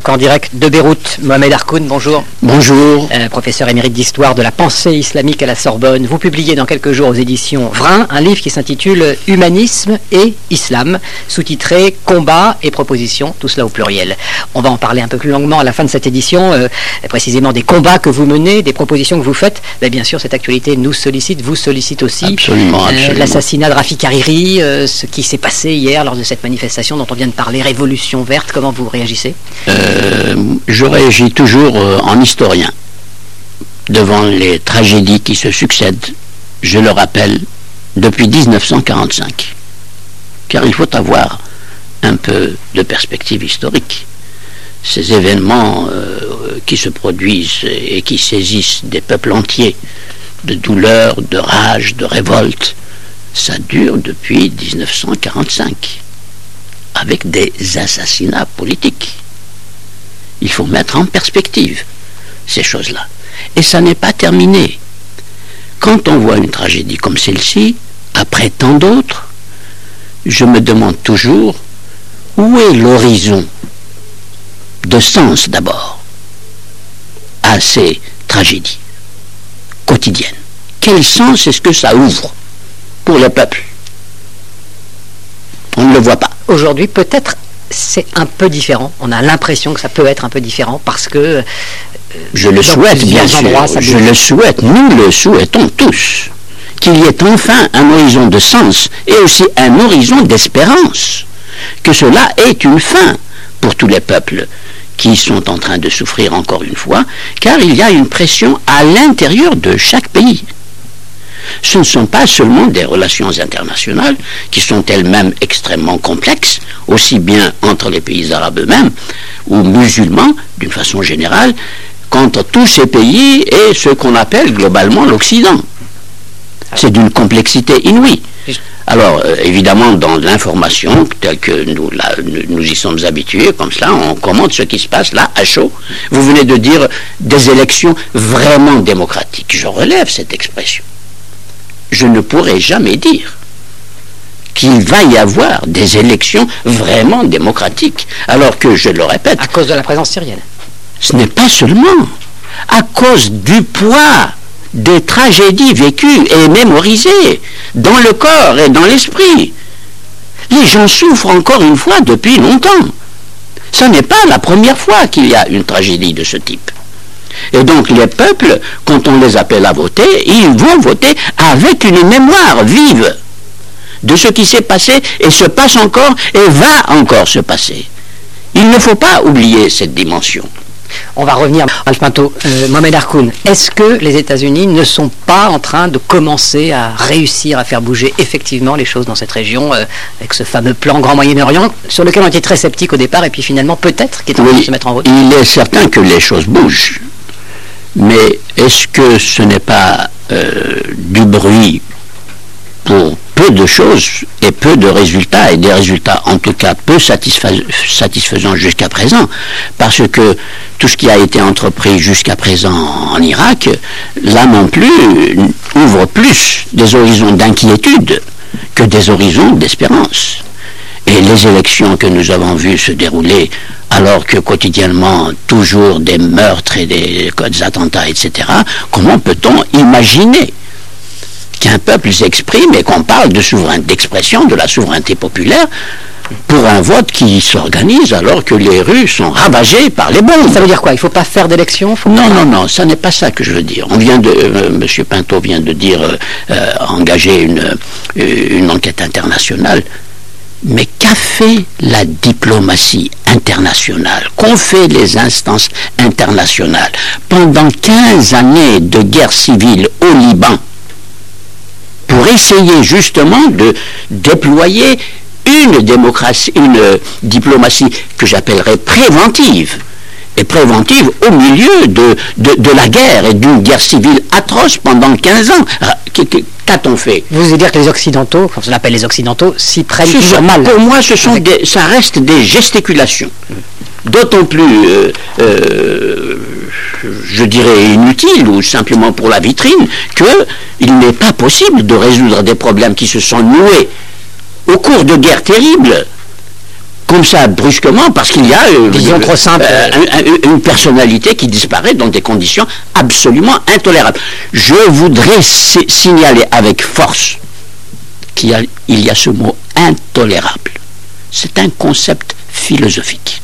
en direct de Beyrouth. Mohamed Harkoun, bonjour. Bonjour. Professeur émérite d'histoire de la pensée islamique à la Sorbonne. Vous publiez dans quelques jours aux éditions Vrin un livre qui s'intitule Humanisme et Islam, sous-titré Combat et propositions, tout cela au pluriel. On va en parler un peu plus longuement à la fin de cette édition, précisément des combats que vous menez, des propositions que vous faites. Mais bien sûr, cette actualité nous sollicite, vous sollicite aussi. Absolument. L'assassinat de Rafik Hariri, ce qui s'est passé hier lors de cette manifestation dont on vient de parler, Révolution verte, comment vous réagissez ? Je réagis toujours en historien devant les tragédies qui se succèdent, je le rappelle, depuis 1945. Car il faut avoir un peu de perspective historique. Ces événements qui se produisent et qui saisissent des peuples entiers de douleur, de rage, de révolte, ça dure depuis 1945, avec des assassinats politiques. Il faut mettre en perspective ces choses-là. Et ça n'est pas terminé. Quand on voit une tragédie comme celle-ci, après tant d'autres, je me demande toujours où est l'horizon de sens d'abord à ces tragédies quotidiennes. Quel sens est-ce que ça ouvre pour le peuple? On ne le voit pas. Aujourd'hui, peut-être c'est un peu différent. On a l'impression que ça peut être un peu différent parce que... je le souhaite, bien sûr. Je le souhaite. Nous le souhaitons tous. Qu'il y ait enfin un horizon de sens et aussi un horizon d'espérance. Que cela ait une fin pour tous les peuples qui sont en train de souffrir encore une fois, car il y a une pression à l'intérieur de chaque pays. Ce ne sont pas seulement des relations internationales qui sont elles-mêmes extrêmement complexes, aussi bien entre les pays arabes eux-mêmes ou musulmans d'une façon générale, qu'entre tous ces pays et ce qu'on appelle globalement l'Occident. C'est d'une complexité inouïe. Alors, évidemment, dans l'information, telle que nous y sommes habitués, comme cela, on commente ce qui se passe là, à chaud. Vous venez de dire des élections vraiment démocratiques. Je relève cette expression. Je ne pourrai jamais dire qu'il va y avoir des élections vraiment démocratiques, alors que, je le répète... À cause de la présence syrienne. Ce n'est pas seulement à cause du poids des tragédies vécues et mémorisées dans le corps et dans l'esprit. Les gens souffrent encore une fois depuis longtemps. Ce n'est pas la première fois qu'il y a une tragédie de ce type. Et donc les peuples, quand on les appelle à voter, ils vont voter avec une mémoire vive de ce qui s'est passé et se passe encore et va encore se passer. Il ne faut pas oublier cette dimension. On va revenir, Alpinto. Mohamed Harkoun, est-ce que les États-Unis ne sont pas en train de commencer à réussir à faire bouger effectivement les choses dans cette région, avec ce fameux plan Grand Moyen-Orient, sur lequel on était très sceptique au départ, et puis finalement peut-être qu'il est en train de se mettre en route? Il est certain que les choses bougent. Mais est-ce que ce n'est pas du bruit pour peu de choses et peu de résultats, et des résultats en tout cas peu satisfaisants jusqu'à présent, parce que tout ce qui a été entrepris jusqu'à présent en Irak, là non plus, ouvre plus des horizons d'inquiétude que des horizons d'espérance. Et les élections que nous avons vues se dérouler alors que quotidiennement toujours des meurtres et des attentats, etc., comment peut-on imaginer qu'un peuple s'exprime et qu'on parle d'expression de la souveraineté populaire pour un vote qui s'organise alors que les rues sont ravagées par les bombes? Ça veut dire quoi? Il ne faut pas faire d'élection? Non, ça n'est pas ça que je veux dire. M. Pinto vient de dire engager une enquête internationale. Mais qu'a fait la diplomatie internationale? Qu'ont fait les instances internationales pendant 15 années de guerre civile au Liban pour essayer justement de déployer une diplomatie que j'appellerais préventive, et préventive au milieu de la guerre et d'une guerre civile atroce pendant 15 ans. Qu'a-t-on fait? Vous voulez dire que les Occidentaux, comme on appelle les Occidentaux, s'y prennent toujours mal? Pour moi, ça reste des gesticulations. D'autant plus, je dirais, inutiles ou simplement pour la vitrine, qu'il n'est pas possible de résoudre des problèmes qui se sont noués au cours de guerres terribles comme ça, brusquement, parce qu'il y a disons trop simple. Une personnalité qui disparaît dans des conditions absolument intolérables. Je voudrais signaler avec force qu'il y a ce mot intolérable. C'est un concept philosophique.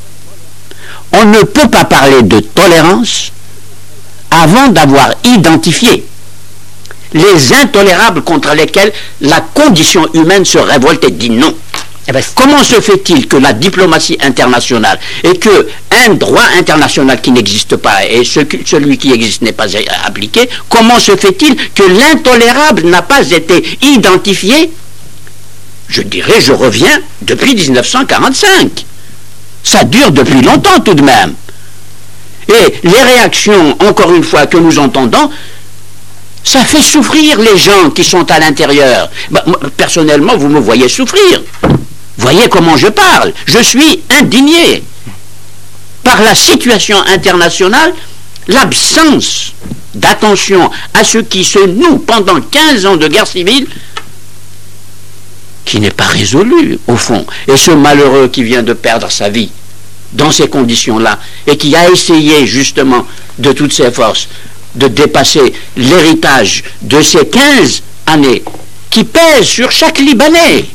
On ne peut pas parler de tolérance avant d'avoir identifié les intolérables contre lesquels la condition humaine se révolte et dit non. Comment se fait-il que la diplomatie internationale et qu'un droit international qui n'existe pas et celui qui existe n'est pas appliqué, comment se fait-il que l'intolérable n'a pas été identifié? Je dirais, je reviens depuis 1945. Ça dure depuis longtemps tout de même. Et les réactions, encore une fois, que nous entendons, ça fait souffrir les gens qui sont à l'intérieur. Personnellement, vous me voyez souffrir. Voyez comment je parle. Je suis indigné par la situation internationale, l'absence d'attention à ce qui se noue pendant 15 ans de guerre civile, qui n'est pas résolu, au fond. Et ce malheureux qui vient de perdre sa vie dans ces conditions-là, et qui a essayé, justement, de toutes ses forces, de dépasser l'héritage de ces 15 années, qui pèsent sur chaque Libanais.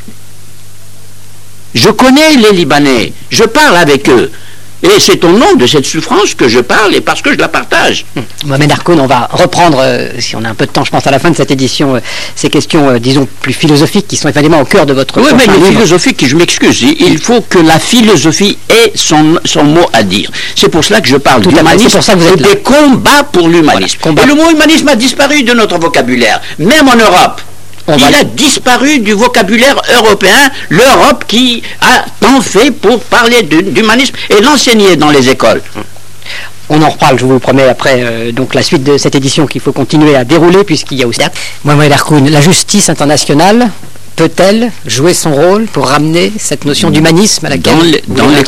Je connais les Libanais, je parle avec eux. Et c'est au nom de cette souffrance que je parle et parce que je la partage. Mohamed Harkoun, on va reprendre, si on a un peu de temps, je pense, à la fin de cette édition, ces questions, disons, plus philosophiques qui sont évidemment au cœur de votre livre. Oui, mais les philosophiques, je m'excuse, il faut que la philosophie ait son mot à dire. C'est pour cela que je parle d'humanisme et des combats pour l'humanisme. Voilà, et le mot humanisme a disparu de notre vocabulaire, même en Europe. Il a disparu du vocabulaire européen, l'Europe qui a tant fait pour parler d'humanisme et l'enseigner dans les écoles. On en reparle, je vous le promets, après donc la suite de cette édition qu'il faut continuer à dérouler, puisqu'il y a aussi... Mohamed Harkoun, la justice internationale peut-elle jouer son rôle pour ramener cette notion d'humanisme à laquelle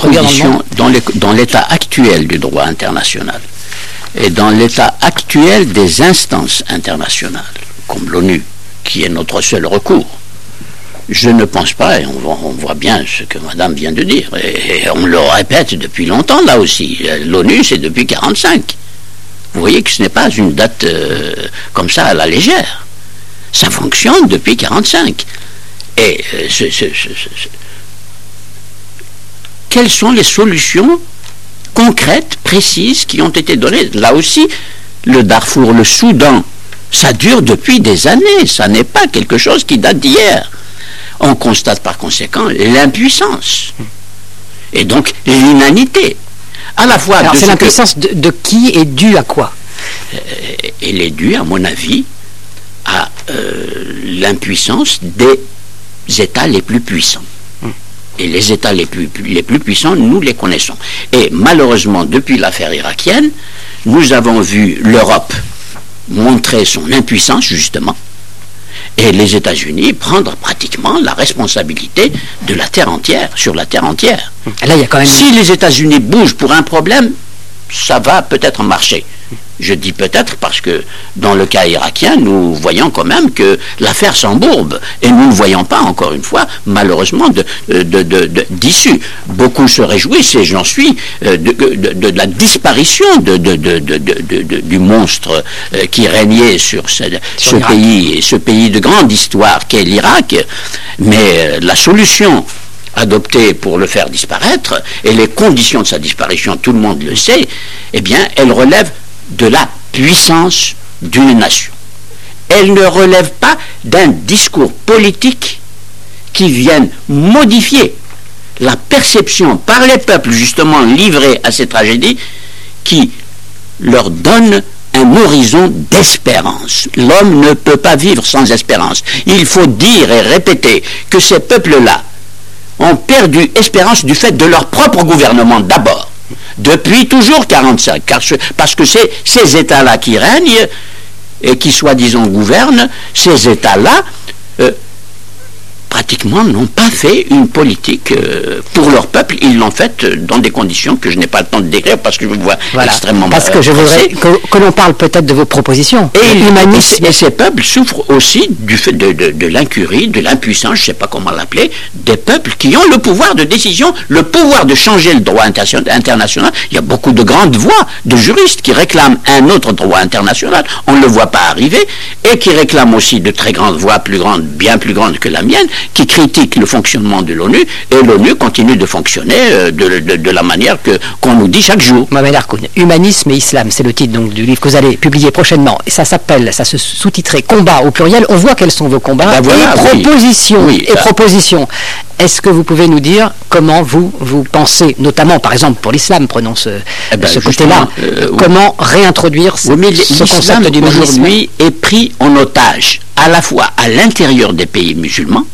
dans l'état actuel du droit international et dans l'état actuel des instances internationales, comme l'ONU, qui est notre seul recours. Je ne pense pas, et on voit bien ce que madame vient de dire, et on le répète depuis longtemps là aussi, l'ONU c'est depuis 1945. Vous voyez que ce n'est pas une date comme ça à la légère. Ça fonctionne depuis 1945. Et quelles sont les solutions concrètes, précises qui ont été données? Là aussi, le Darfour, le Soudan, ça dure depuis des années, ça n'est pas quelque chose qui date d'hier. On constate par conséquent l'impuissance et donc l'inanité. À la fois. Alors c'est l'impuissance de qui est due à quoi? Elle est due, à mon avis, à l'impuissance des États les plus puissants. Et les États les plus puissants, nous les connaissons. Et malheureusement, depuis l'affaire irakienne, nous avons vu l'Europe montrer son impuissance, justement, et les États-Unis prendre pratiquement la responsabilité de la terre entière, sur la terre entière. Là, il y a quand même... Si les États-Unis bougent pour un problème, ça va peut-être marcher. Je dis peut-être parce que dans le cas irakien, nous voyons quand même que l'affaire s'embourbe et nous ne voyons pas, encore une fois, malheureusement, d'issue. Beaucoup se réjouissent, et j'en suis, de la disparition du monstre qui régnait sur ce pays, et ce pays de grande histoire qu'est l'Irak. Mais la solution adoptée pour le faire disparaître, et les conditions de sa disparition, tout le monde le sait, eh bien, elle relève de la puissance d'une nation. Elle ne relève pas d'un discours politique qui vienne modifier la perception par les peuples justement livrés à ces tragédies, qui leur donne un horizon d'espérance. L'homme ne peut pas vivre sans espérance. Il faut dire et répéter que ces peuples-là ont perdu espérance du fait de leur propre gouvernement d'abord. Depuis toujours 1945, parce que c'est ces États-là qui règnent et qui soi-disant gouvernent, ces États-là pratiquement n'ont pas fait une politique pour leur peuple. Ils l'ont faite dans des conditions que je n'ai pas le temps de décrire parce que je me vois extrêmement parce que je voudrais que l'on parle peut-être de vos propositions. Et ces peuples souffrent aussi du fait de l'incurie, de l'impuissance, je ne sais pas comment l'appeler, des peuples qui ont le pouvoir de décision, le pouvoir de changer le droit international. Il y a beaucoup de grandes voix de juristes qui réclament un autre droit international. On ne le voit pas arriver et qui réclament aussi de très grandes voix, plus grandes, bien plus grandes que la mienne, qui critiquent le fonctionnement de l'ONU, et l'ONU continue de fonctionner de la manière qu'on nous dit chaque jour. Mohamed Harkoun, Humanisme et Islam, c'est le titre donc du livre que vous allez publier prochainement. Et ça se sous-titrait Combat au pluriel. On voit quels sont vos combats et propositions. Est-ce que vous pouvez nous dire comment vous pensez, notamment par exemple pour l'islam, prenons ce côté-là, comment réintroduire ce concept d'humanisme aujourd'hui est pris en otage, à la fois à l'intérieur des pays musulmans,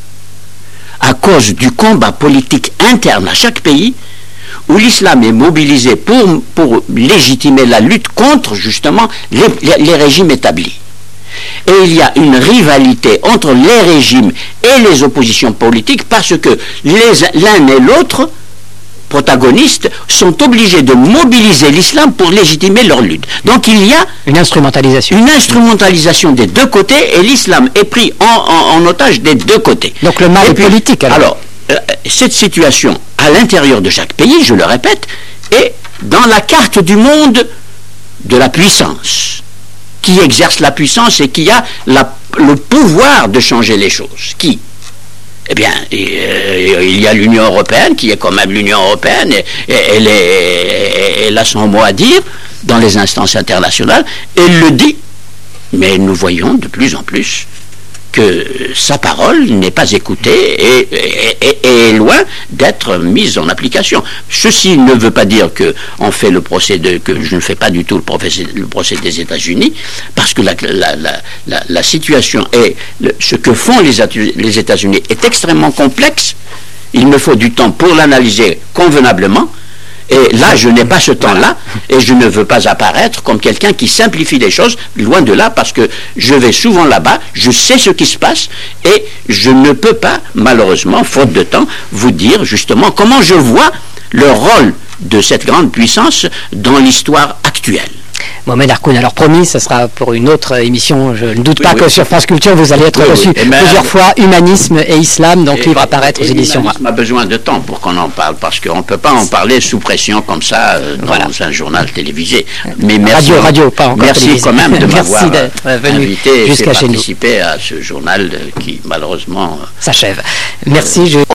à cause du combat politique interne à chaque pays, où l'islam est mobilisé pour légitimer la lutte contre justement les régimes établis. Et il y a une rivalité entre les régimes et les oppositions politiques parce que l'un et l'autre protagonistes sont obligés de mobiliser l'islam pour légitimer leur lutte. Donc il y a une instrumentalisation des deux côtés et l'islam est pris en otage des deux côtés. Donc le mal est politique alors. Alors, cette situation à l'intérieur de chaque pays, je le répète, est dans la carte du monde de la puissance. Qui exerce la puissance et qui a le pouvoir de changer les choses. Qui ? Eh bien, il y a l'Union européenne, qui est quand même l'Union européenne, et elle a son mot à dire dans les instances internationales, et elle le dit. Mais nous voyons de plus en plus que sa parole n'est pas écoutée et est loin d'être mise en application. Ceci ne veut pas dire que on fait que je ne fais pas du tout le procès des États-Unis, parce que la situation est ce que font les États-Unis est extrêmement complexe. Il me faut du temps pour l'analyser convenablement. Et là, je n'ai pas ce temps-là, et je ne veux pas apparaître comme quelqu'un qui simplifie les choses, loin de là, parce que je vais souvent là-bas, je sais ce qui se passe, et je ne peux pas, malheureusement, faute de temps, vous dire justement comment je vois le rôle de cette grande puissance dans l'histoire actuelle. Mohamed Harkoun, alors promis, ce sera pour une autre émission. Je ne doute pas que sur France Culture, vous allez être reçu plusieurs fois. Humanisme et Islam, donc livre à paraître aux éditions. L'humanisme a besoin de temps pour qu'on en parle, parce qu'on ne peut pas en parler sous pression comme ça dans un journal télévisé. Mais merci, radio, pas encore merci télévisé. Quand même de m'avoir invité jusqu'à participer à ce journal qui malheureusement s'achève. Merci.